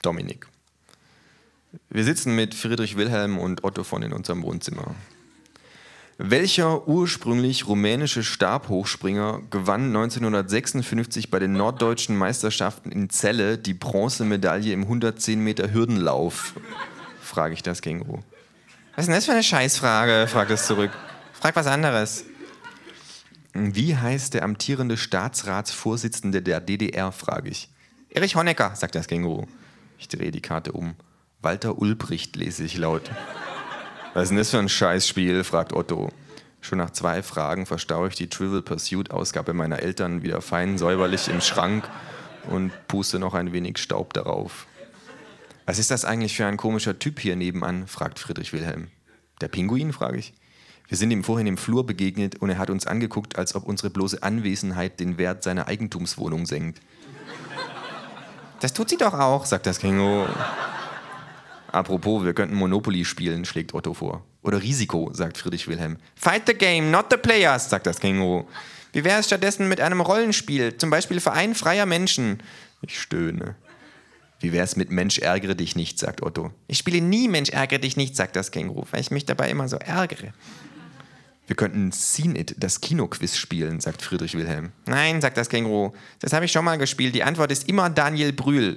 Dominik. Wir sitzen mit Friedrich Wilhelm und Otto von in unserem Wohnzimmer. Welcher ursprünglich rumänische Stabhochspringer gewann 1956 bei den norddeutschen Meisterschaften in Celle die Bronzemedaille im 110 Meter Hürdenlauf? Frage ich das Känguru. Was ist denn das für eine Scheißfrage? Fragt es zurück. Frag was anderes. Wie heißt der amtierende Staatsratsvorsitzende der DDR? Frage ich. Erich Honecker, sagt das Känguru. Ich drehe die Karte um. Walter Ulbricht, lese ich laut. Was ist denn das für ein Scheißspiel? Fragt Otto. Schon nach 2 Fragen verstaue ich die Trivial Pursuit-Ausgabe meiner Eltern wieder fein säuberlich im Schrank und puste noch ein wenig Staub darauf. Was ist das eigentlich für ein komischer Typ hier nebenan? Fragt Friedrich Wilhelm. Der Pinguin? Frage ich. Wir sind ihm vorhin im Flur begegnet und er hat uns angeguckt, als ob unsere bloße Anwesenheit den Wert seiner Eigentumswohnung senkt. Das tut sie doch auch, sagt das Känguru. Apropos, wir könnten Monopoly spielen, schlägt Otto vor. Oder Risiko, sagt Friedrich Wilhelm. Fight the game, not the players, sagt das Känguru. Wie wäre es stattdessen mit einem Rollenspiel, zum Beispiel Verein freier Menschen? Ich stöhne. Wie wäre es mit Mensch ärgere dich nicht, sagt Otto. Ich spiele nie Mensch ärgere dich nicht, sagt das Känguru, weil ich mich dabei immer so ärgere. Wir könnten Scene It, das Kinoquiz spielen, sagt Friedrich Wilhelm. Nein, sagt das Känguru, das habe ich schon mal gespielt. Die Antwort ist immer Daniel Brühl.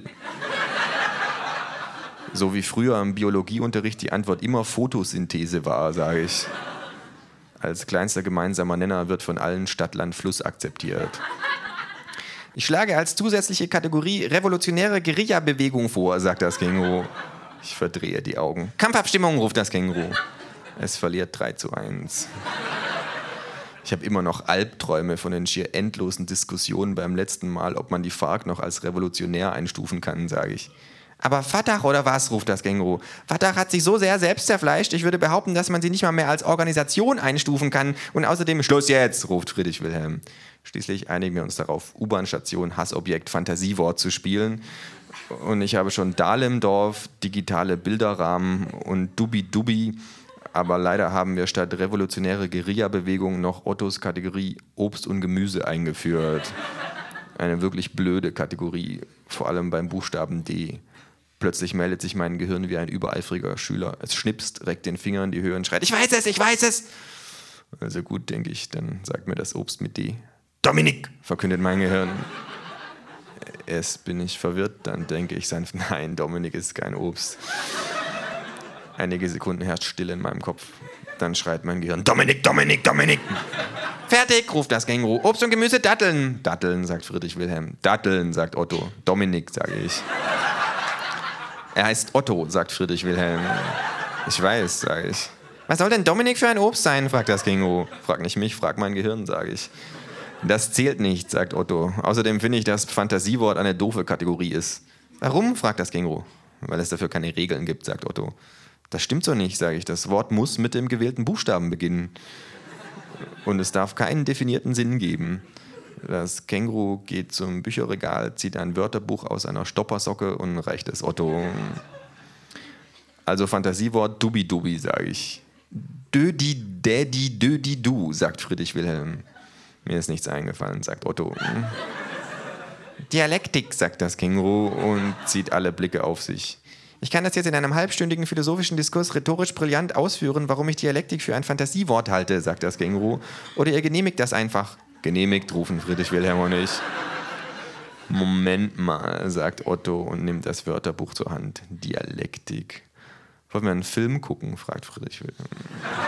So wie früher im Biologieunterricht die Antwort immer Photosynthese war, sage ich. Als kleinster gemeinsamer Nenner wird von allen Stadt, Land, Fluss akzeptiert. Ich schlage als zusätzliche Kategorie revolutionäre Guerilla-Bewegung vor, sagt das Känguru. Ich verdrehe die Augen. Kampfabstimmung, ruft das Känguru. Es verliert 3:1. Ich habe immer noch Albträume von den schier endlosen Diskussionen beim letzten Mal, ob man die FARC noch als revolutionär einstufen kann, sage ich. Aber Fatah oder was, ruft das Känguru. Fatah hat sich so sehr selbst zerfleischt, ich würde behaupten, dass man sie nicht mal mehr als Organisation einstufen kann. Und außerdem, Schluss jetzt, ruft Friedrich Wilhelm. Schließlich einigen wir uns darauf, U-Bahn-Station, Hassobjekt, Fantasiewort zu spielen. Und ich habe schon Dahlemdorf, digitale Bilderrahmen und Dubi-Dubi. Aber leider haben wir statt revolutionäre Guerilla-Bewegung noch Ottos Kategorie Obst und Gemüse eingeführt. Eine wirklich blöde Kategorie, vor allem beim Buchstaben D. Plötzlich meldet sich mein Gehirn wie ein übereifriger Schüler. Es schnipst, reckt den Finger in die Höhe und schreit, ich weiß es, ich weiß es. Also gut, denke ich, dann sagt mir das Obst mit D. Dominik, verkündet mein Gehirn. Erst bin ich verwirrt, dann denke ich sanft, nein, Dominik ist kein Obst. Einige Sekunden herrscht Stille in meinem Kopf. Dann schreit mein Gehirn, Dominik, Dominik, Dominik. Fertig, ruft das Känguru. Obst und Gemüse, Datteln. Datteln, sagt Friedrich Wilhelm. Datteln, sagt Otto. Dominik, sage ich. Er heißt Otto, sagt Friedrich Wilhelm. Ich weiß, sage ich. Was soll denn Dominik für ein Obst sein, fragt das Känguru. Frag nicht mich, frag mein Gehirn, sage ich. Das zählt nicht, sagt Otto. Außerdem finde ich, dass Fantasiewort eine doofe Kategorie ist. Warum, fragt das Känguru. Weil es dafür keine Regeln gibt, sagt Otto. Das stimmt so nicht, sage ich. Das Wort muss mit dem gewählten Buchstaben beginnen. Und es darf keinen definierten Sinn geben. Das Känguru geht zum Bücherregal, zieht ein Wörterbuch aus einer Stoppersocke und reicht es Otto. Also Fantasiewort Dubi-Dubi, sage ich. Dödi-Dädi-Dödi-Du, sagt Friedrich Wilhelm. Mir ist nichts eingefallen, sagt Otto. Dialektik, sagt das Känguru und zieht alle Blicke auf sich. Ich kann das jetzt in einem halbstündigen philosophischen Diskurs rhetorisch brillant ausführen, warum ich Dialektik für ein Fantasiewort halte, sagt das Känguru. Oder ihr genehmigt das einfach. Genehmigt, rufen Friedrich Wilhelm und ich. Moment mal, sagt Otto und nimmt das Wörterbuch zur Hand. Dialektik. Wollen wir einen Film gucken, fragt Friedrich Wilhelm.